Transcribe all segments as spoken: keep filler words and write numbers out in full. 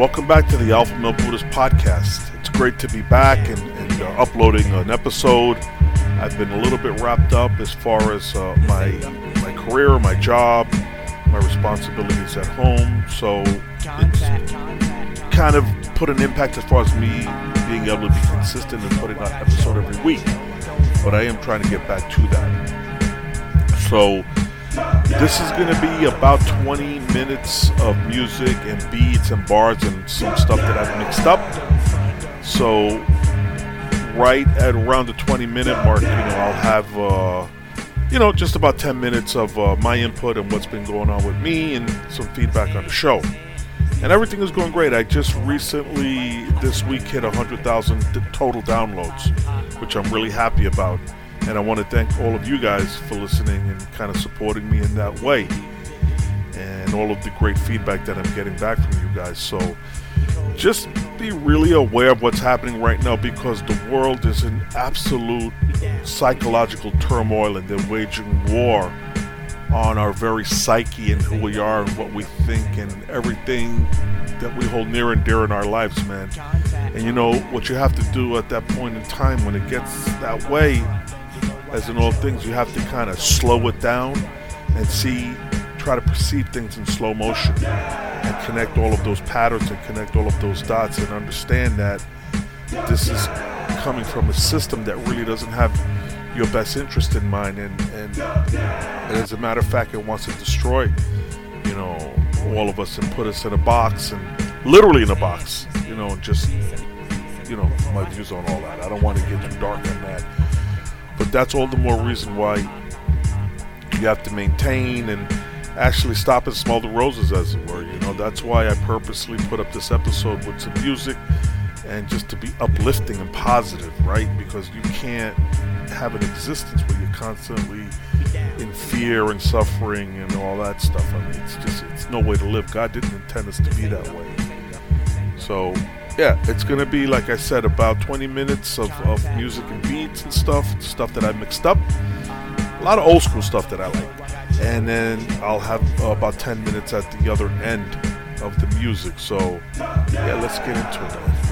Welcome back to the Alpha Male Buddhist Podcast. It's great to be back and, and uh, uploading an episode. I've been a little bit wrapped up as far as uh, my my career, my job, my responsibilities at home. So it's kind of put an impact as far as me being able to be consistent and putting out an episode every week. But I am trying to get back to that. So this is going to be about twenty minutes of music and beats and bars and some stuff that I've mixed up. So right at around the twenty minute mark, you know, I'll have, uh, you know, just about ten minutes of uh, my input and what's been going on with me and some feedback on the show. And everything is going great. I just recently, this week, hit one hundred thousand total downloads, which I'm really happy about. And I want to thank all of you guys for listening and kind of supporting me in that way. And all of the great feedback that I'm getting back from you guys. So just be really aware of what's happening right now, because the world is in absolute psychological turmoil, and they're waging war on our very psyche and who we are and what we think and everything that we hold near and dear in our lives, man. And you know, what you have to do at that point in time when it gets that way, as in all things, you have to kind of slow it down and see, try to perceive things in slow motion and connect all of those patterns and connect all of those dots and understand that this is coming from a system that really doesn't have your best interest in mind, and, and, and as a matter of fact, it wants to destroy, you know, all of us and put us in a box, and literally in a box, you know, and just, you know, my views on all that. I don't want to get too dark on that. But that's all the more reason why you have to maintain and actually stop and smell the roses, as it were. You know, that's why I purposely put up this episode with some music and just to be uplifting and positive, right? Because you can't have an existence where you're constantly in fear and suffering and all that stuff. I mean, it's just, it's no way to live. God didn't intend us to be that way. So yeah, it's going to be, like I said, about twenty minutes of, of music and beats and stuff, stuff that I mixed up. A lot of old school stuff that I like. And then I'll have uh, about ten minutes at the other end of the music. So, yeah, let's get into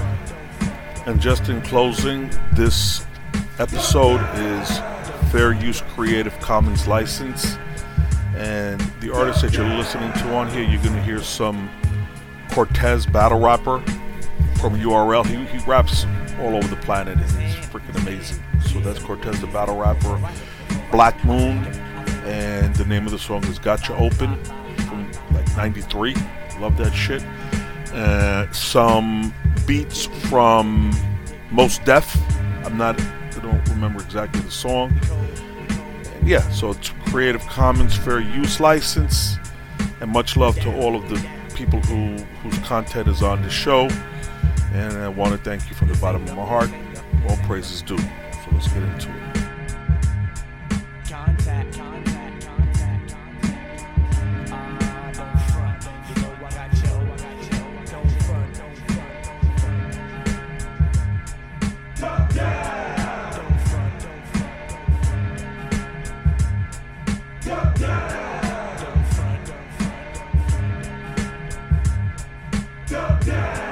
it. And just in closing, this episode is Fair Use Creative Commons license. And the artist that you're listening to on here, you're going to hear some Cortez Battle Rapper from U R L. He, he raps all over the planet, and he's freaking amazing. So that's Cortez the Battle Rapper. Black Moon, and the name of the song is Gotcha Open from like ninety-three. Love that shit. Uh, some beats from Mos Def. I'm not, I don't remember exactly the song. And yeah, so it's Creative Commons Fair Use license, and much love to all of the people who whose content is on the show. And I want to thank you from the bottom of my heart. All praise is due. So let's get into it. Contact, contact, contact, contact. Uh, don't front, you know I got you, I got you. Don't front, don't front, don't front. Don't down. Don't front, don't front, don't front. Don't down. Don't front, don't front, don't front. Don't down.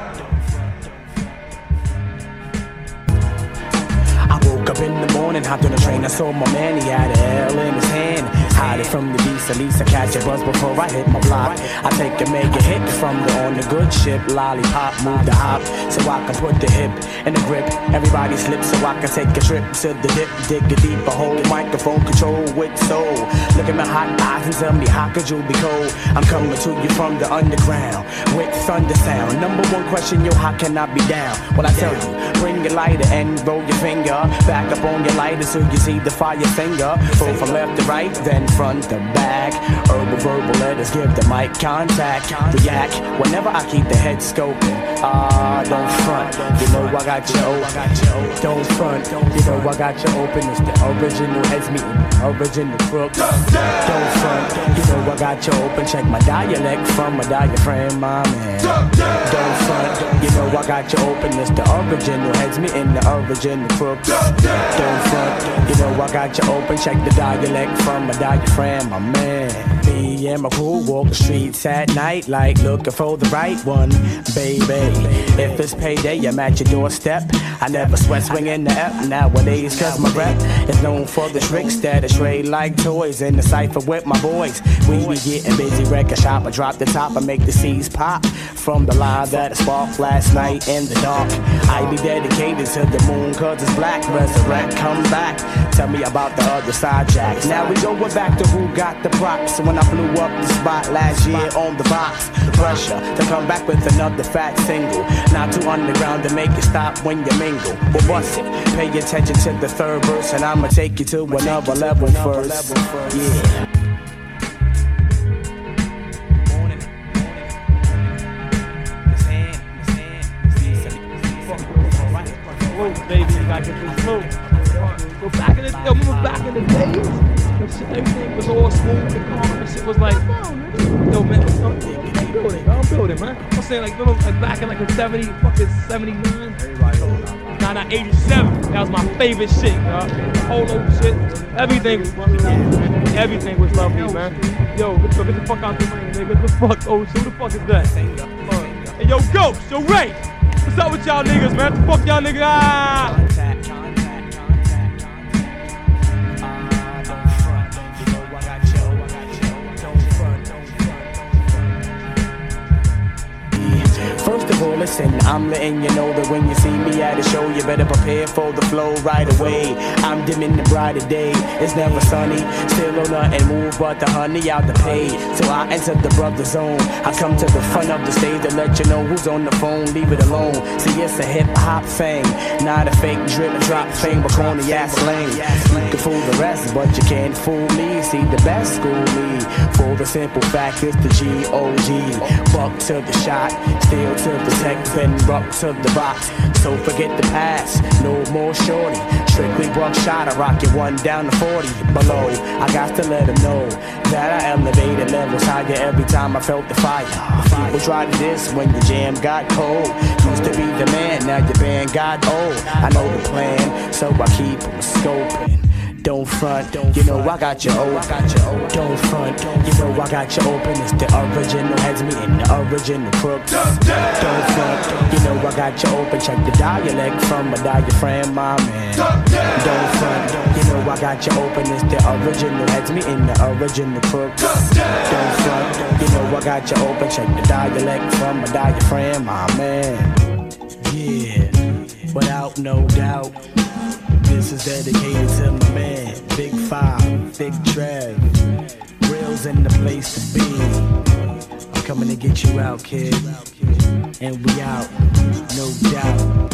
Up in the morning, hopped on the train, I saw my man, he had a L in his hand. Hide it from the beast, at least I catch a buzz before I hit my block. I take a mega hit from the on the good ship. Lollipop, move the hop, so I can put the hip in the grip. Everybody slips so I can take a trip to the dip. Dig a deeper hole, microphone control with soul. Look at my hot eyes and tell me how could you be cold? I'm coming to you from the underground with thunder sound. Number one question, yo, how can I be down? Well, I tell you, bring your lighter and roll your finger back up on your lighter so you see the fire finger. Pull from left to right, then front to back. Herbal verbal letters give the mic contact. React whenever I keep the head scoping. Ah, don't front, you know I got you open. Don't front, you know I got you open. It's the original heads meeting, original crooks. Don't front, you know I got you open. Check my dialect from my diaphragm, my man. Don't front, you know I got you open. It's the original heads meeting, the original crooks. Don't front, you know I got you open. Check the dialect from my diaphragm, my man. Me and my crew walk the streets at night like looking for the right one, baby. If it's payday, I'm at your doorstep. I never sweat swinging the F nowadays, cause my rep is known for the tricks that I trade like toys in the cypher with my boys. We be getting busy, record shop, I drop the top and make the C's pop from the line that I sparked last night in the dark. I be dedicated to the moon cause it's black. Resurrect, come back, tell me about the other side, Jack. Now we going back to who got the props. When I blew up the spot last year on the box, the pressure to come back with another fat single. Not too underground to make it stop when you mingle. But what's it? Pay attention to the third verse and I'ma take you to another level first. Yeah. Baby, you gotta get this smoke. Go back in the, yo, remember back in the days? The shit, everything was all smooth and calm. The shit was like, yo, man, I'm, I'm building, I'm building, man. I'm saying, like, remember, like, back in like the seventy, fucking seventy-nine? Nah, nah, eighty-seven. That was my favorite shit, yo. The whole old shit. Everything, yeah, everything was lovely, man. Yo, get the, get the fuck out the rain, nigga. Get the fuck, oh, who the fuck is that? Hey, yo, Ghost, yo, Ray. What's up with y'all niggas, man? What the fuck y'all niggas? Ah! Contact, contact, contact, contact. Ah, don't front, don't you know I got you, I got you. Don't front, don't front, don't front. First of all, listen, I'm letting you know that when you see me at a show, you better prepare for the flow right away. I'm dimming the brighter day, it's never sunny. Still on nothing move but the honey out the pay. So I enter the brother zone. I come to the front of the stage to let you know who's on the phone, leave it alone. See, it's a hip hop thing, not a fake drip drop thing, but corny ass slang. You can fool the rest, but you can't fool me. See, the best school me for the simple fact it's the G O G. Buck to the shot, still to the tech, bend rock to the box. So forget the past, no more shorty. Strictly buckshot, I rock it one down to forty below. I got to let them know that I elevated levels higher every time I felt the fire. People try to diss when the jam got cold. Used to be the man, now your band got old. I know the plan, so I keep them scoping. Don't front, you know I got you open. Don't front, you know I got you open. It's the original heads me and the original crooks. Don't front, you know I got you open. Check the dialect from a diaphragm, my man. Don't front, you know I got you open. It's the original heads me and the original crooks. Don't front, you know I got you open. Check the dialect from a diaphragm, my man. Yeah, without no doubt. This is dedicated to my man, Big Five, Big Trev. Real's in the place to be. I'm coming to get you out, kid. And we out, no doubt.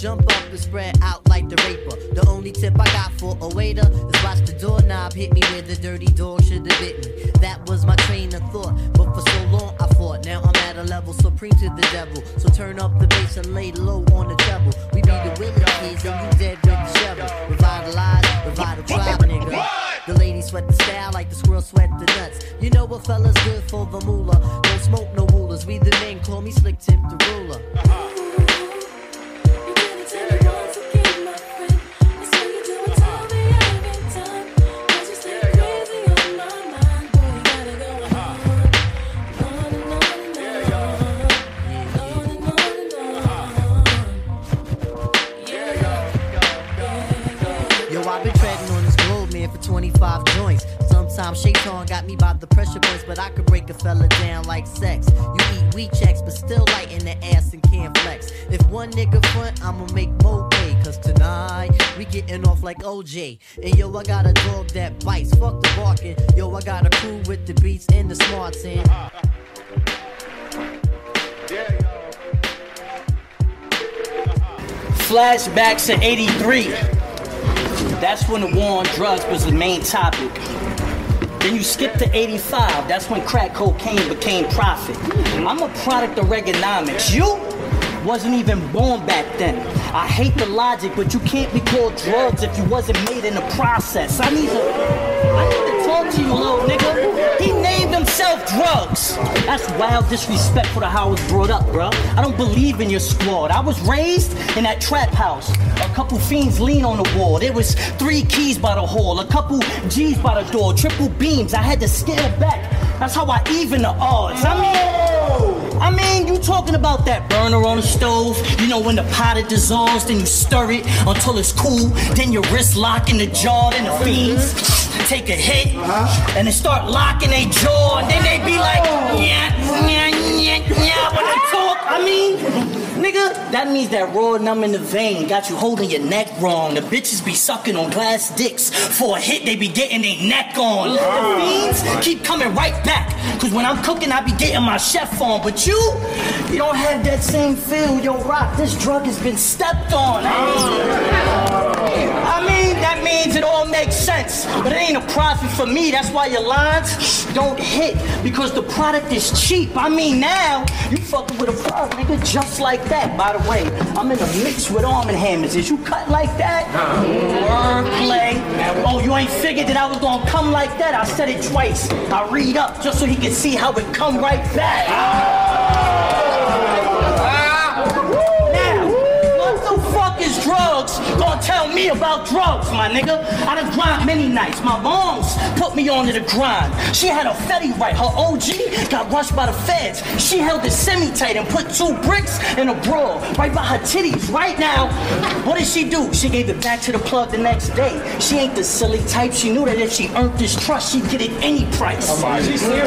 jump up and spread out like the raper. The only tip I got for a waiter is watch the doorknob hit me where the dirty dog should have bit me. That was my train of thought, but for so long I fought. Now I'm at a level supreme to the devil. So turn up the bass and lay low on the treble. We be the Willie kids and you dead with the shovel. Revitalize, revitalize, nigga. The ladies sweat the style like the squirrel sweat the nuts. You know what fella's good for the moolah. Don't smoke no rulers. We the men call me Slick Tip the ruler. Uh-huh. For twenty-five joints. Sometimes Shaitan got me by the pressure points, but I could break a fella down like sex. You eat weed checks, but still light in the ass and can't flex. If one nigga front, I'ma make more pay. Cause tonight, we getting off like O J. And yo, I got a dog that bites. Fuck the barking. Yo, I got a crew with the beats and the smarts in. Flashbacks to eighty-three. That's when the war on drugs was the main topic. Then you skip to eighty-five. That's when crack cocaine became profit. I'm a product of Reaganomics. You wasn't even born back then. I hate the logic, but you can't be called drugs if you wasn't made in the process. I need to, I need to talk to you, little nigga. He named himself drugs. That's wild disrespectful to how I was brought up, bro. I don't believe in your squad. I was raised in that trap house. A couple fiends lean on the wall. There was three keys by the hall. A couple G's by the door. Triple beams. I had to scale back. That's how I even the odds. I mean, I mean, you talking about that burner on the stove. You know when the pot it dissolves, then you stir it until it's cool. Then your wrist lock in the jar, then the fiends take a hit and they start locking their jaw. And then they be like, yeah, yeah, yeah, yeah, when I talk. I mean, nigga, that means that raw numb in the vein got you holding your neck wrong. The bitches be sucking on glass dicks. For a hit, they be getting their neck on. The fiends keep coming right back. Cause when I'm cooking, I be getting my chef on. But you, you don't have that same feel. Yo, Rock, this drug has been stepped on. I mean, that means it all makes sense. But it ain't a profit for me. That's why your lines don't hit. Because the product is cheap. I mean, now, you fucking with a product, nigga, just like that. By the way, I'm in a mix with Arm and Hammers. Is you cut like that? Wordplay. Oh, you ain't figured that I was gonna come like that? I said it twice. I read up just so he can see how it come right back. Now, what the fuck is drugs gonna tell me about drugs, my nigga? I done grind many nights. My moms put me onto the grind. She had a Fetty right. Her O G got rushed by the feds. She held it semi-tight and put two bricks in a bra right by her titties. Right now, what did she do? She gave it back to the plug the next day. She ain't the silly type. She knew that if she earned this trust, she'd get it any price. She's here.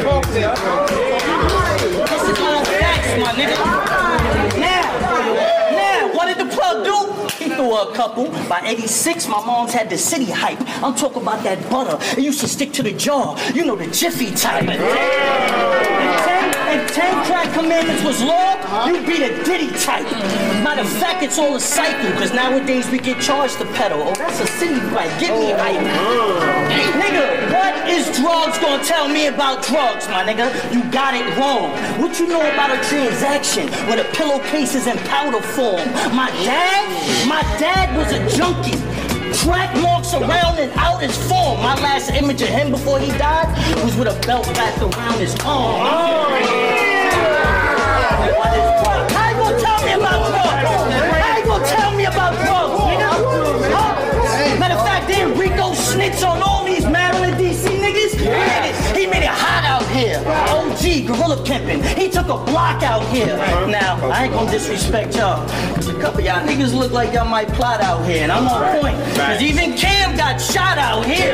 This is all facts, my nigga. Now, now, what did the plug do? He threw a couple. By eighty-six, my mom's had the city hype. I'm talking about that butter. It used to stick to the jar. You know, the Jiffy type. And ten, if ten crack commandments was law, you'd be the Diddy type. Matter of fact, it's all a cycle, because nowadays we get charged to pedal. Oh, that's a city bike. Give me hype. Nigga, what is drugs gonna tell me about drugs, my nigga? You got it wrong. What you know about a transaction where the pillowcase is in powder form? My dad, my dad was a junkie. Track marks around and out his form. My last image of him before he died was with a belt wrapped around his arm. Oh, yeah. What is drugs? How you gonna tell me about drugs? How you gonna tell me about drugs, nigga? Huh? Matter of fact, then Rico snitch on all these Maryland, D C niggas. He made it, he made it hot out here. O G, gorilla pimping. He took a block out here. Now, I ain't gonna disrespect y'all. Cause a couple y'all niggas look like y'all might plot out here. And I'm on point. Cause even Cam got shot out here.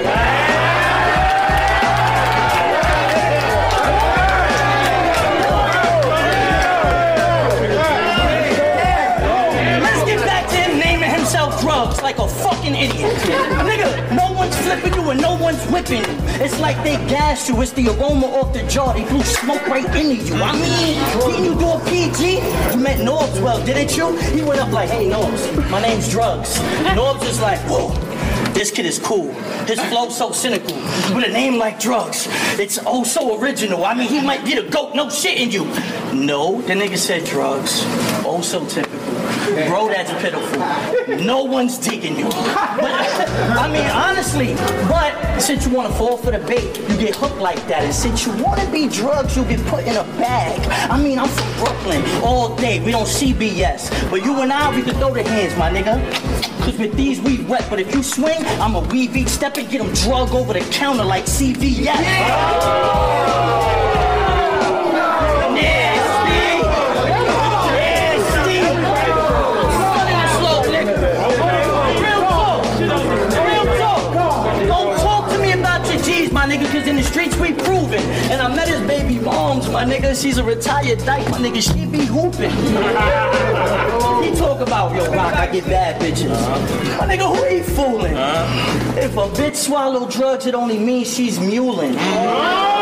Let's get back to him naming himself drugs like a fucking idiot. Nigga, no one one's flipping you and no one's whipping you. It's like they gassed you. It's the aroma off the jar. They blew smoke right into you. I mean, didn't you do a P G? You met Norbs well, didn't you? He went up like, hey, Norbs, my name's Drugs. Norbs is like, whoa. This kid is cool. His flow's so cynical. With a name like Drugs, it's oh so original. I mean, he might be the GOAT, no shit in you. No, the nigga said Drugs. Oh so typical. Bro, that's pitiful. No one's digging you. But, I mean, honestly, but since you want to fall for the bait, you get hooked like that. And since you want to be Drugs, you get put in a bag. I mean, I'm from Brooklyn all day. We don't see B S. But you and I, we can throw the hands, my nigga. Cause with these we wet, but if you swing, I'ma weave each step and get them drug over the counter like C V S. Yeah. Nasty! Nasty! Running it slow, nigga. Real talk. Real talk. Don't talk to me about your G's, my nigga, cause in the streets we proving. And I met his baby moms, my nigga. She's a retired dyke, my nigga. She be hooping. He talk about, yo, Rock, I get bad bitches. Uh-huh. My nigga, who he fooling? Uh-huh. If a bitch swallow drugs, it only means she's muling. Uh-huh.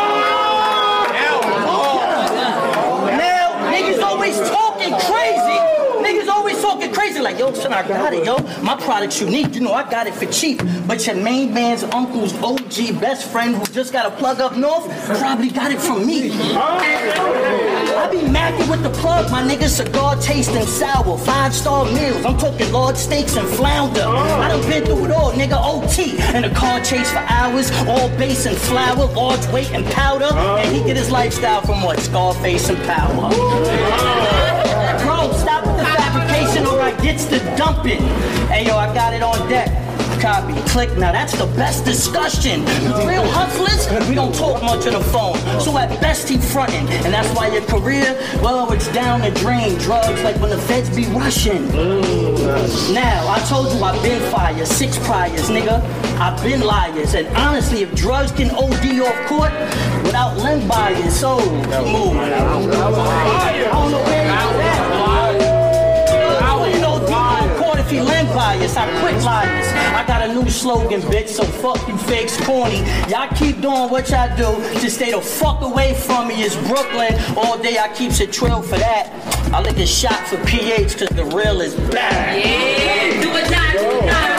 Now, niggas always talking crazy. Niggas always talking crazy like, yo, son, I got it, yo. My product's unique, you know, I got it for cheap. But your main man's uncle's O G best friend who just got a plug up north probably got it from me. I be macking with the plug, my nigga, cigar tasting sour, five-star meals. I'm talking large steaks and flounder. I done been through it all, nigga, O T. And a car chase for hours, all base and flour, large weight and powder. And he get his lifestyle from what? Scarface and power. Bro, stop with the fabrication or I gets the dumping. Hey, yo, I got it on deck. Copy, click, now that's the best discussion. Real hustlers, we don't talk much on the phone. So at best he frontin', and that's why your career, well, it's down the drain. Drugs like when the feds be rushing. Now, I told you I've been fire, six priors, nigga. I've been liars, and honestly, if drugs can O D off court without limb bias, so move. I don't know where you're at. If he limb bias, I quit liars. I got a new slogan, bitch, so fuck you fakes corny. Y'all keep doing what y'all do, just stay the fuck away from me. It's Brooklyn, all day I keeps it trill for that. I lick a shot for P H cause the real is back. Yeah, do it not, do it not.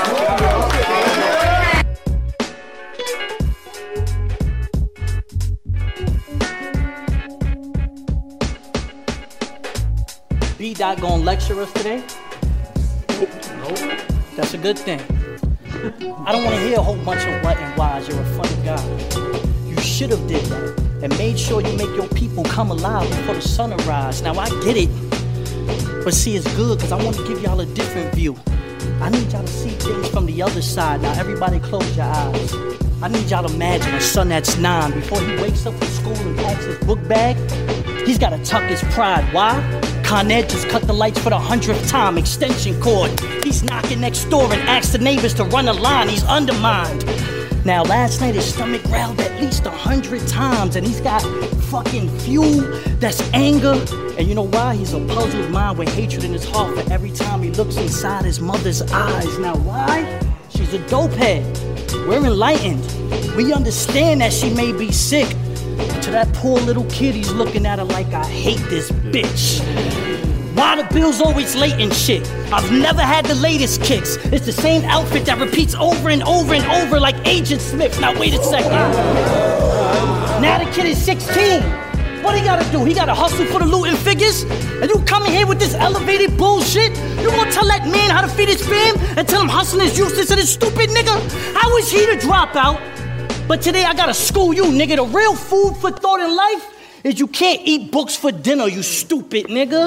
B-Dot gonna lecture us today? Nope. That's a good thing. I don't want to hear a whole bunch of what and whys. You're a funny guy. You should have did that and made sure you make your people come alive before the sun rise. Now I get it, but see, it's good because I want to give y'all a different view. I need y'all to see things from the other side. Now everybody close your eyes. I need y'all to imagine a son that's nine. Before he wakes up from school and packs his book bag, he's got to tuck his pride. Why? Con Ed just cut the lights for the hundredth time, extension cord. He's knocking next door and asks the neighbors to run a line. He's undermined. Now, last night his stomach growled at least a hundred times, and he's got fucking fuel that's anger. And you know why? He's a puzzled mind with hatred in his heart for every time he looks inside his mother's eyes. Now, why? She's a dope head. We're enlightened. We understand that she may be sick. To that poor little kid, he's looking at her like, I hate this bitch. Why the bill's always late and shit? I've never had the latest kicks. It's the same outfit that repeats over and over and over like Agent Smith. Now wait a second. Now the kid is sixteen. What he gotta do? He gotta hustle for the loot and figures? And you coming here with this elevated bullshit? You gonna tell that man how to feed his fam and tell him hustling is useless to this stupid nigga? How is he the dropout? But today I gotta school you, nigga. The real food for thought in life is you can't eat books for dinner, you stupid nigga.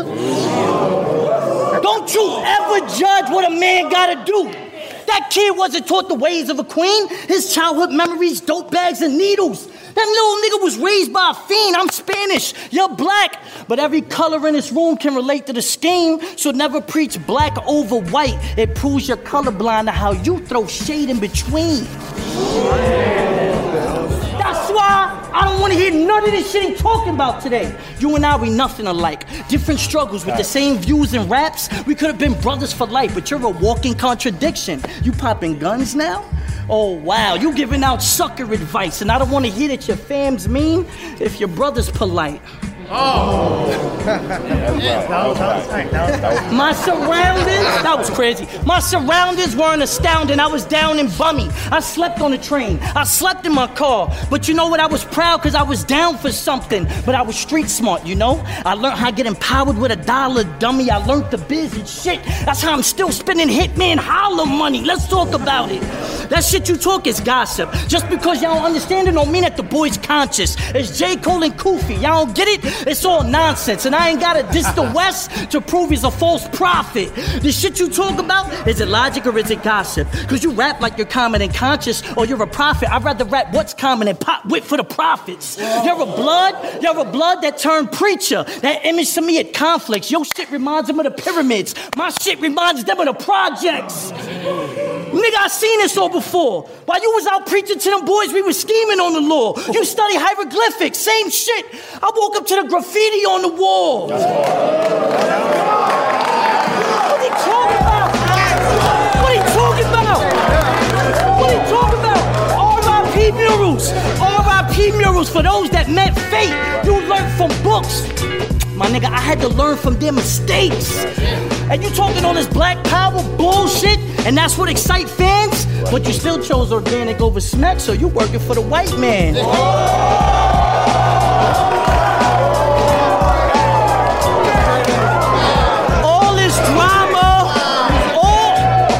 Don't you ever judge what a man gotta do. That kid wasn't taught the ways of a queen. His childhood memories, dope bags and needles. That little nigga was raised by a fiend. I'm Spanish, you're black. But every color in this room can relate to the scheme. So never preach black over white. It proves you're colorblind to how you throw shade in between. That's why I don't want to hear none of this shit he's talking about today. You and I, we nothing alike. Different struggles with the same views and raps. We could have been brothers for life, but you're a walking contradiction. You popping guns now? Oh, wow, you giving out sucker advice, and I don't want to hear that your fam's mean if your brother's polite. Oh. My surroundings, that was crazy. My surroundings weren't astounding. I was down and bummy. I slept on the train. I slept in my car. But you know what? I was proud because I was down for something. But I was street smart, you know? I learned how to get empowered with a dollar, dummy. I learned the biz and shit. That's how I'm still spending Hitman holler money. Let's talk about it. That shit you talk is gossip. Just because y'all don't understand it don't mean that the boy's conscious. It's J. Cole and Koofy. Y'all don't get it? It's all nonsense, and I ain't gotta diss the West to prove he's a false prophet. The shit you talk about, is it logic or is it gossip? Cause you rap like you're common and conscious, or you're a prophet. I'd rather rap what's common and pop wit for the prophets. You're a blood, you're a blood that turned preacher. That image to me at conflicts. Your shit reminds them of the pyramids. My shit reminds them of the projects. Nigga, I seen this all before. While you was out preaching to them boys, we was scheming on the law. You study hieroglyphics, same shit. I woke up to the graffiti on the wall. What are you talking about? What are you talking about? What are you talking about? R I P murals. R I P murals for those that met fate. You learned from books. My nigga, I had to learn from their mistakes. And you talking all this black power bullshit, and that's what excite fans? But you still chose organic over smack, so you working for the white man. All this drama, all,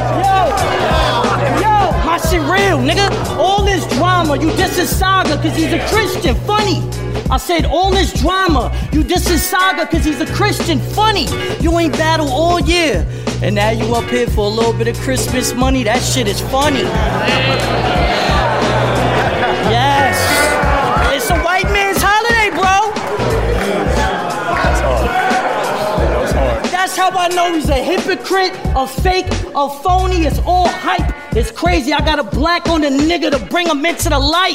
yo, yo, my shit real, nigga. All this drama, you dissing Saga cause he's a Christian, funny. I said all this drama, you dissing Saga cause he's a Christian, funny. You ain't battle all year, and now you up here for a little bit of Christmas money. That shit is funny. Yes, it's a white man's holiday, bro. That's how I know he's a hypocrite, a fake, a phony. It's all hype. It's crazy. I got a black on the nigga to bring him into the light.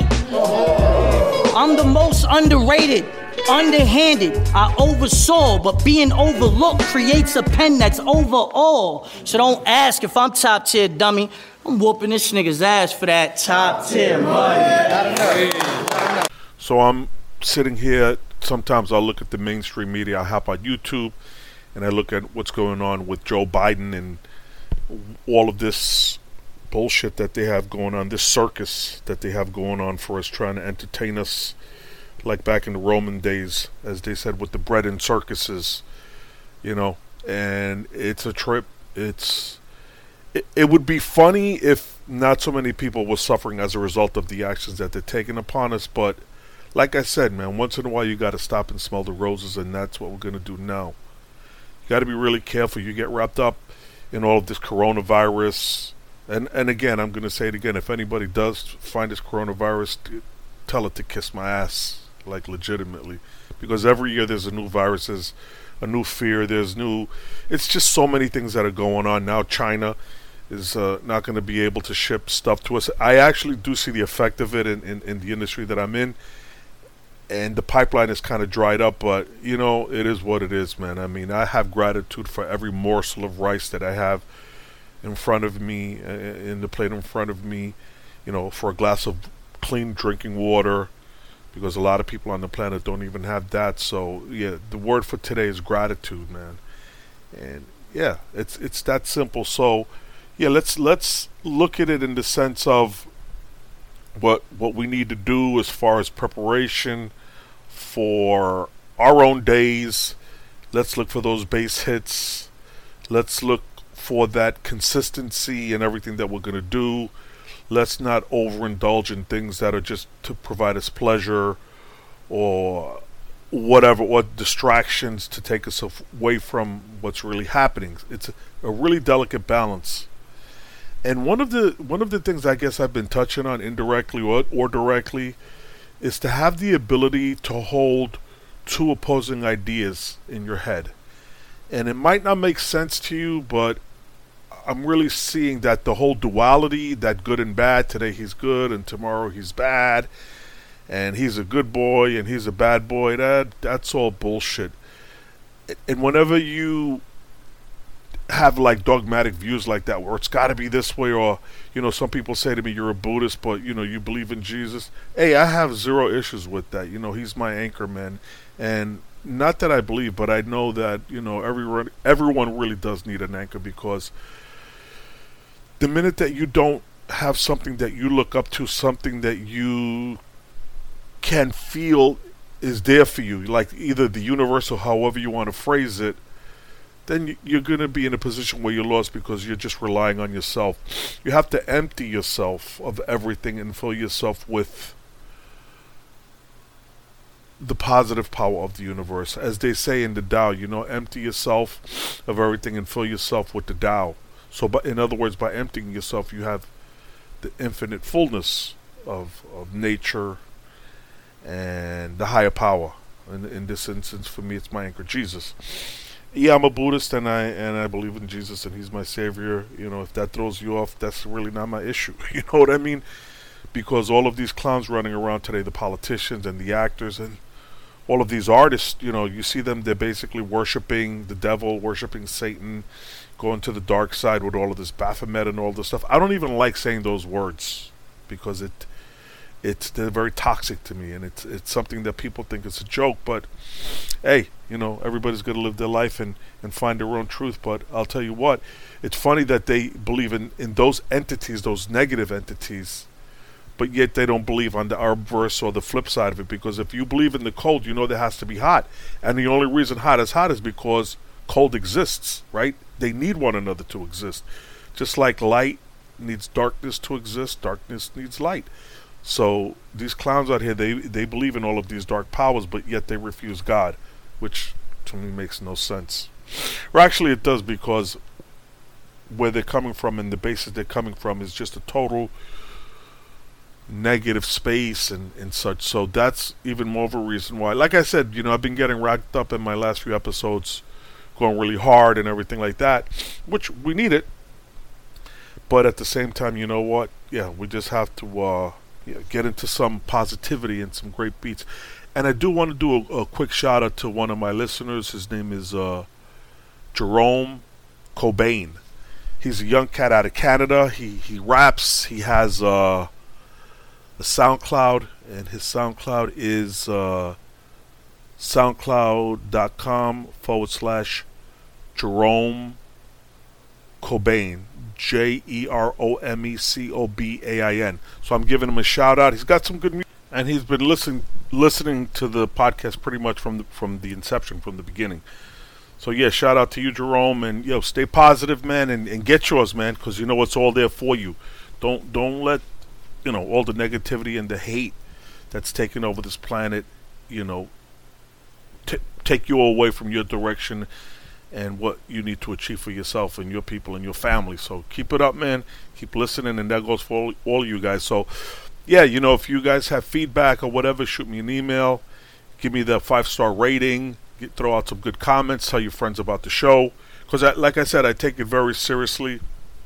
I'm the most underrated, underhanded. I oversaw, but being overlooked creates a pen that's over all. So don't ask if I'm top tier, dummy. I'm whooping this nigga's ass for that top tier money. So I'm sitting here. Sometimes I'll look at the mainstream media. I hop on YouTube and I look at what's going on with Joe Biden and all of this bullshit that they have going on, this circus that they have going on for us, trying to entertain us like back in the Roman days, as they said, with the bread and circuses, you know. And it's a trip. It's it, it would be funny if not so many people were suffering as a result of the actions that they're taking upon us, but like I said, man, once in a while you got to stop and smell the roses, and that's what we're going to do now. You got to be really careful. You get wrapped up in all of this coronavirus. And and again, I'm going to say it again. If anybody does find this coronavirus, tell it to kiss my ass, like legitimately. Because every year there's a new virus, there's a new fear, there's new... It's just so many things that are going on. Now China is uh, not going to be able to ship stuff to us. I actually do see the effect of it in, in, in the industry that I'm in. And the pipeline is kind of dried up, but, you know, it is what it is, man. I mean, I have gratitude for every morsel of rice that I have in front of me, uh, in the plate in front of me, you know, for a glass of clean drinking water, because a lot of people on the planet don't even have that. So, yeah, the word for today is gratitude, man. And, yeah, it's it's that simple. So, yeah, let's let's look at it in the sense of what what we need to do as far as preparation for our own days. Let's look for those base hits. Let's look for that consistency in everything that we're going to do. Let's not overindulge in things that are just to provide us pleasure or whatever, what distractions to take us away from what's really happening. It's a, a really delicate balance. And one of the one of the things I guess I've been touching on indirectly or, or directly is to have the ability to hold two opposing ideas in your head. And it might not make sense to you, but I'm really seeing that the whole duality, that good and bad, today he's good and tomorrow he's bad, and he's a good boy and he's a bad boy, that that's all bullshit. And whenever you have like dogmatic views like that, where it's got to be this way, or you know, some people say to me, "You're a Buddhist, but you know, you believe in Jesus." Hey, I have zero issues with that. You know, he's my anchor man, and not that I believe, but I know that you know, everyone everyone really does need an anchor, because the minute that you don't have something that you look up to, something that you can feel is there for you, like either the universe or however you want to phrase it, then you're going to be in a position where you're lost, because you're just relying on yourself. You have to empty yourself of everything and fill yourself with the positive power of the universe. As they say in the Tao, you know, empty yourself of everything and fill yourself with the Tao. So, but in other words, by emptying yourself, you have the infinite fullness of, of nature and the higher power. In, in this instance, for me, it's my anchor, Jesus. Yeah, I'm a Buddhist, and I and I believe in Jesus, and he's my savior. You know, if that throws you off, that's really not my issue. You know what I mean? Because all of these clowns running around today, the politicians and the actors and all of these artists, you know, you see them, they're basically worshiping the devil, worshiping Satan, going to the dark side with all of this Baphomet and all this stuff. I don't even like saying those words, because it it's they're very toxic to me, and it's it's something that people think it's a joke, but hey, you know, everybody's going to live their life and, and find their own truth. But I'll tell you what, it's funny that they believe in, in those entities, those negative entities, but yet they don't believe on the reverse or the flip side of it, because if you believe in the cold, you know there has to be hot, and the only reason hot is hot is because cold exists, right? They need one another to exist. Just like light needs darkness to exist, darkness needs light. So these clowns out here, they they believe in all of these dark powers, but yet they refuse God, which to me makes no sense. Or actually it does, because where they're coming from and the basis they're coming from is just a total negative space and, and such. So that's even more of a reason why, like I said, you know, I've been getting racked up in my last few episodes, going really hard and everything like that, which we need it. But at the same time, you know what? Yeah, we just have to uh, yeah, get into some positivity and some great beats. And I do want to do a, a quick shout out to one of my listeners. His name is uh, Jerome Cobain. He's a young cat out of Canada. He he raps. He has uh, a SoundCloud, and his SoundCloud is uh, soundcloud.com forward slash Jerome Cobain. J E R O M E C O B A I N. So I'm giving him a shout out. He's got some good music, and he's been listening listening to the podcast pretty much from the, from the inception, from the beginning. So yeah, shout out to you, Jerome, and yo, stay positive, man, and, and get yours, man, because you know it's all there for you. Don't don't let you know all the negativity and the hate that's taking over this planet, you know, t- take you away from your direction and what you need to achieve for yourself and your people and your family. So keep it up, man. Keep listening, and that goes for all, all you guys. So, yeah, you know, if you guys have feedback or whatever, shoot me an email. Give me the five-star rating. Get, throw out some good comments. Tell your friends about the show. Because, like I said, I take it very seriously.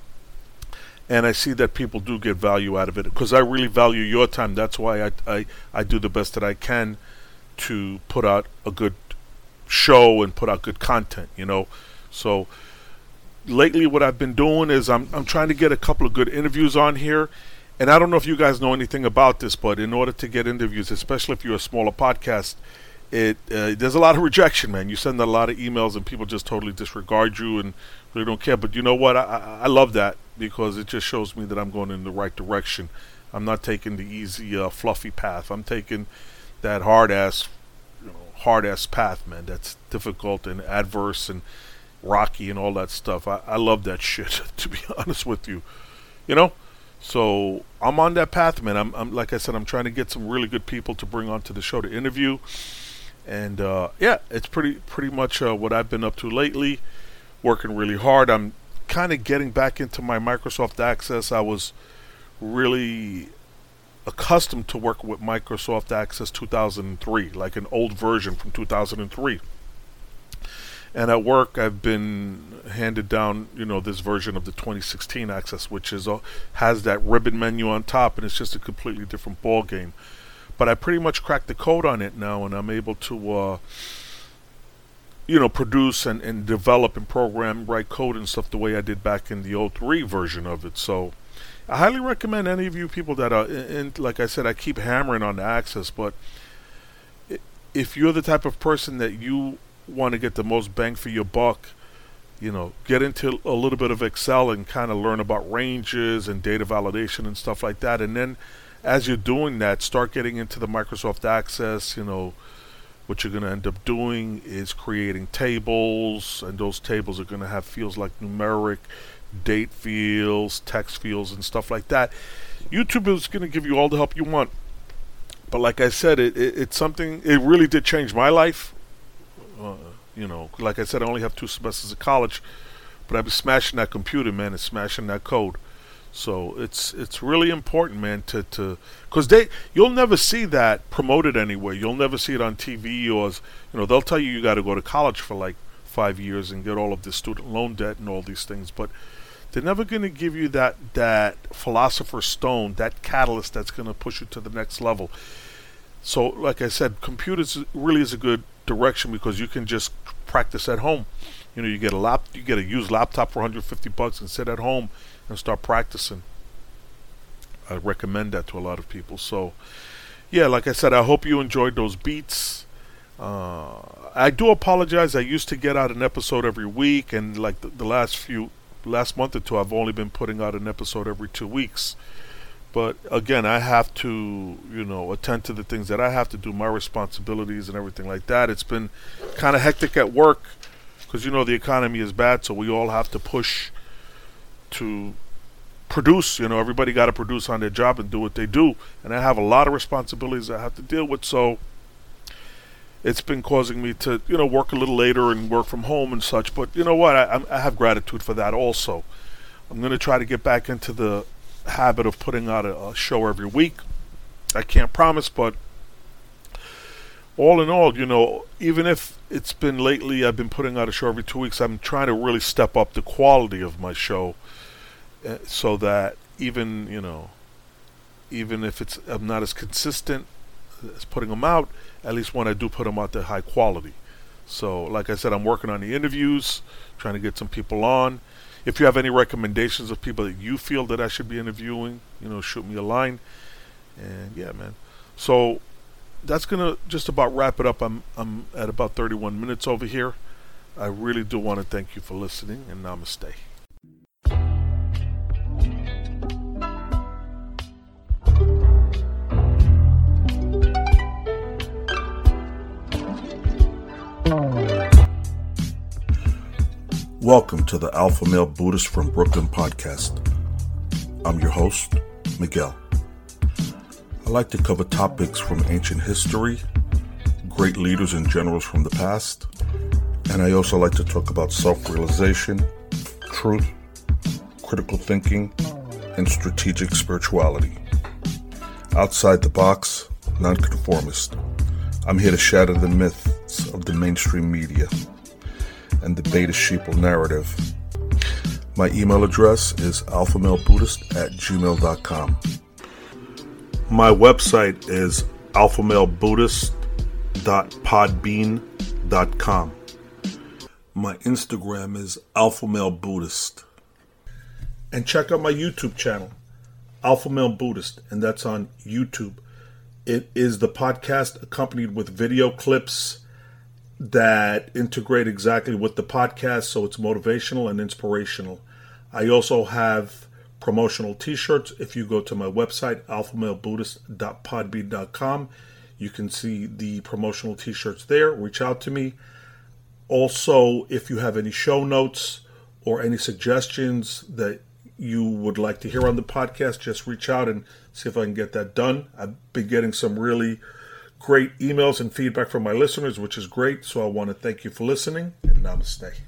And I see that people do get value out of it. Because I really value your time. That's why I, I, I do the best that I can to put out a good show and put out good content, you know. So lately what I've been doing is I'm I'm trying to get a couple of good interviews on here, and I don't know if you guys know anything about this, but in order to get interviews, especially if you're a smaller podcast, it uh, there's a lot of rejection, man. You send a lot of emails and people just totally disregard you and really don't care. But you know what, I, I, I love that, because it just shows me that I'm going in the right direction. I'm not taking the easy uh, fluffy path. I'm taking that hard ass hard ass path, man, that's difficult and adverse and rocky and all that stuff. I, I love that shit, to be honest with you, you know. So I'm on that path, man. I'm, I'm like I said, I'm trying to get some really good people to bring onto the show to interview, and uh, yeah, it's pretty pretty much uh, what I've been up to lately. Working really hard. I'm kind of getting back into my Microsoft Access. I was really accustomed to work with Microsoft Access two thousand three, like an old version from two thousand three. And at work, I've been handed down, you know, this version of the twenty sixteen Access, which is uh, has that ribbon menu on top, and it's just a completely different ball game. But I pretty much cracked the code on it now, and I'm able to uh, you know, produce and, and develop and program, write code and stuff the way I did back in the oh three version of it. So I highly recommend any of you people that are, and like I said, I keep hammering on the Access, but if you're the type of person that you want to get the most bang for your buck, you know, get into a little bit of Excel and kind of learn about ranges and data validation and stuff like that. And then as you're doing that, start getting into the Microsoft Access. You know, what you're going to end up doing is creating tables, and those tables are going to have fields like numeric, date fields, text fields, and stuff like that. YouTube is going to give you all the help you want. But like I said, it, it it's something, it really did change my life. Uh, you know, like I said, I only have two semesters of college, but I've been smashing that computer, man, and smashing that code. So it's it's really important, man, to to because they you'll never see that promoted anywhere. You'll never see it on T V, or, you know, they'll tell you you got to go to college for like five years and get all of this student loan debt and all these things, but they're never going to give you that that philosopher's stone, that catalyst that's going to push you to the next level. So, like I said, computers really is a good direction because you can just practice at home. You know, you get a lap, you get a used laptop for one hundred fifty bucks and sit at home and start practicing. I recommend that to a lot of people. So, yeah, like I said, I hope you enjoyed those beats. Uh, I do apologize. I used to get out an episode every week, and like the, the last few, last month or two, I've only been putting out an episode every two weeks. But again, I have to, you know, attend to the things that I have to do, my responsibilities and everything like that. It's been kind of hectic at work because, you know, the economy is bad, so we all have to push to produce. You know, everybody got to produce on their job and do what they do. And I have a lot of responsibilities I have to deal with, so it's been causing me to, you know, work a little later and work from home and such. But you know what? I, I have gratitude for that also. I'm going to try to get back into the habit of putting out a, a show every week. I can't promise, but all in all, you know, even if it's been lately I've been putting out a show every two weeks, I'm trying to really step up the quality of my show, uh, so that even, you know, even if it's I'm not as consistent as putting them out, at least when I do put them out, they're high quality. So like I said, I'm working on the interviews, trying to get some people on. If you have any recommendations of people that you feel that I should be interviewing, you know, shoot me a line. And yeah, man. So that's gonna just about wrap it up. I'm I'm at about thirty-one minutes over here. I really do want to thank you for listening, and namaste. Welcome to the Alpha Male Buddhist from Brooklyn podcast. I'm your host, Miguel. I like to cover topics from ancient history, great leaders and generals from the past, and I also like to talk about self-realization, truth, critical thinking, and strategic spirituality. Outside the box, nonconformist. I'm here to shatter the myths of the mainstream media and the beta sheeple narrative. My email address is alphamalebuddhist at gmail dot com. My website is alphamalebuddhist dot podbean dot com. My Instagram is alphamalebuddhist. And check out my YouTube channel, Alpha Male Buddhist, and that's on YouTube. It is the podcast accompanied with video clips that integrate exactly with the podcast, so it's motivational and inspirational. I also have promotional t-shirts. If you go to my website, alphamalebuddhist dot podbean dot com, you can see the promotional t-shirts there. Reach out to me. Also, if you have any show notes or any suggestions that you would like to hear on the podcast, just reach out and see if I can get that done. I've been getting some really great emails and feedback from my listeners, which is great. So I want to thank you for listening, and namaste.